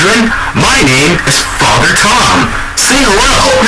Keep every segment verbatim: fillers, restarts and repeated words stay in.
children. My name is Father Tom. Say hello.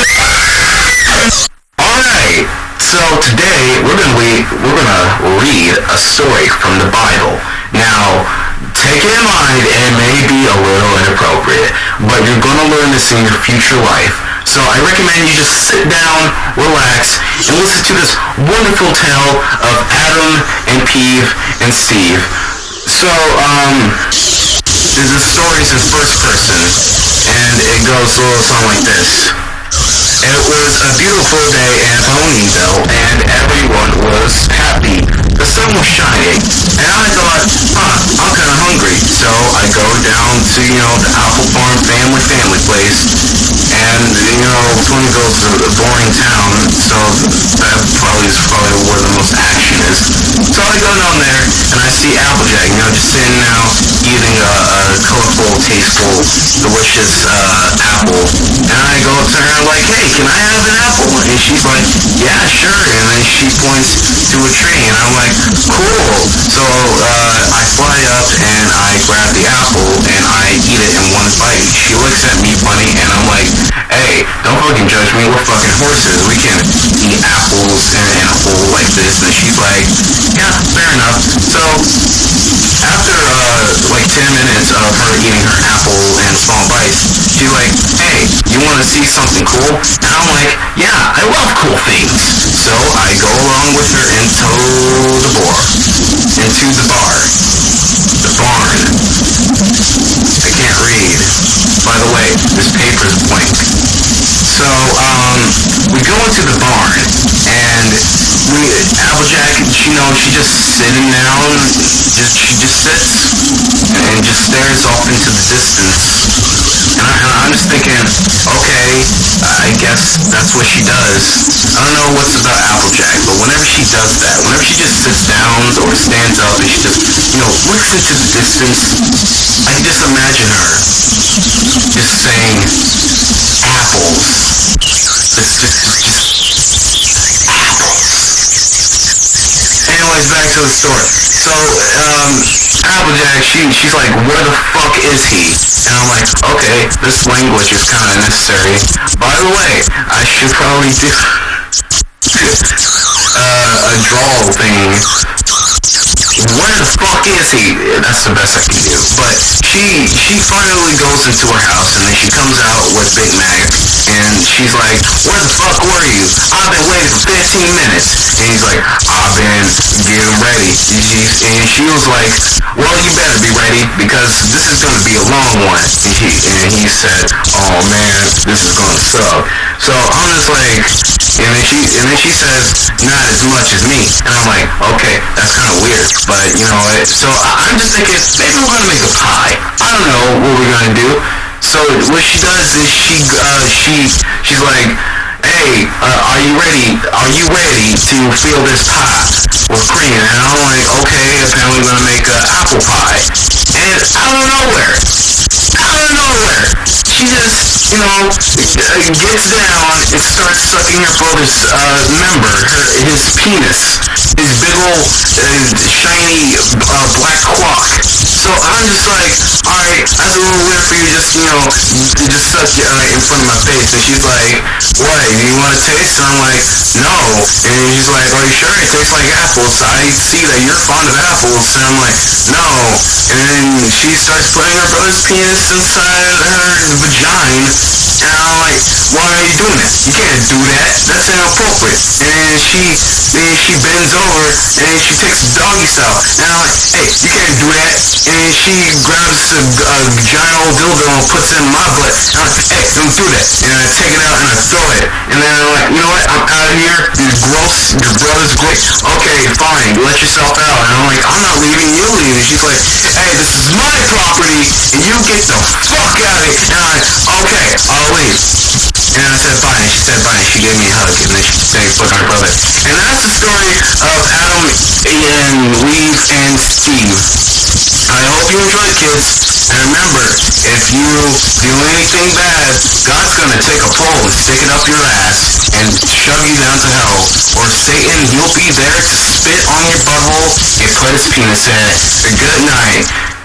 Alright, so today we're gonna read, we're gonna read a story from the Bible. Now, take it in mind, it may be a little inappropriate, but you're gonna learn this in your future life. So I recommend you just sit down, relax, and listen to this wonderful tale of Adam and Eve and Steve. So, um, the story is in first person, and it goes a little something like this. It was a beautiful day in Ponyville, and everyone was happy. The sun was shining, and I thought, huh, I'm kind of hungry. So I go down to, you know, the Apple Farm family family place, and, you know, Ponyville's a, a boring town, so that probably is probably where the most action is. So I go down there, and I see Applejack, you know, just sitting now, eating a, a colorful, tasteful, delicious uh, apple. And I go up to her, I'm like, hey, can I have an apple? And she's like, yeah, sure. And then she points to a tree, and I'm like, cool. So uh, I fly up, and I grab the apple, and I eat it in one bite. She looks at me funny, and I'm like, hey, don't fucking judge me, we're fucking horses. We can't eat apples in, in a bowl like this. And she's like, yeah, fair enough. So after uh, like ten minutes of her eating her apple in small bites, she's like, hey, you want to see something cool? And I'm like, yeah, I love cool things. So I go along with her into the bar. Into the bar. The barn. I can't read. By the way, this paper's blank. So, um, we go into the barn, and we, Applejack, you know, she just sitting down, just, she just sits, and just stares off into the distance. And, I, and I'm just thinking, okay, I guess that's what she does. I don't know what's about Applejack, but whenever she does that, whenever she just sits down or stands up and she just, you know, looks into the distance, I just imagine her just saying, apples. Just, just, just, apples. Anyways, back to the story. So, um, Applejack, she, she's like, where the fuck is he? And I'm like, okay, this language is kind of necessary. By the way, I should probably do uh, a drawl thing. Where the fuck is he? That's the best I can do. But she she finally goes into her house, and then she comes out with Big Mac, and she's like, where the fuck were you? I've been waiting for fifteen minutes. And he's like, I've been getting ready. And, she's, and she was like, well, you better be ready, because this is going to be a long one. And he, and he said, oh man, this is going to suck. So I'm just like, and then she and then she says, not as much as me. And I'm like, okay, that's kind of weird. But, you know, it, so I, I'm just thinking, maybe we're going to make a pie. I don't know what we're going to do. So what she does is she, uh, she, she's like, hey, uh, are you ready? Are you ready to feel this pie with cream? And I'm like, okay, apparently we're going to make an apple pie. And out of nowhere, out of nowhere, she just, you know, gets down and starts sucking her brother's uh, member, her, his penis, his big old uh, shiny uh, black clock. So I'm just like, alright, that's a little weird for you to just, you know, to just suck uh, in front of my face. And she's like, what, you want to taste? And I'm like, no. And she's like, are you sure it tastes like apples? I see that you're fond of apples. And I'm like, no. And then she starts putting her brother's penis inside her vagina. And I'm like, why are you doing that? You can't do that. That's inappropriate. And then she, then she bends over, and then she takes the doggy style. And I'm like, hey, you can't do that. And then she grabs a, a giant old dildo and puts it in my butt. And I'm like, hey, don't do that. And I take it out and I throw it. And then I'm like, you know what? I'm out of here. You're gross. Your brother's gross. Okay, fine. Let yourself out. And I'm like, I'm not leaving. You leave. And she's like, hey, this is my property, and you get the fuck out of here. And I'm like, okay, I'll leave. And I said fine, and she said fine, and she gave me a hug, and then she said fuck our brother. And that's the story of Adam and Eve and Steve. I hope you enjoy, kids. And remember, if you do anything bad, God's gonna take a pole and stick it up your ass and shove you down to hell. Or Satan, he'll be there to spit on your butthole and put his penis in it. Good night.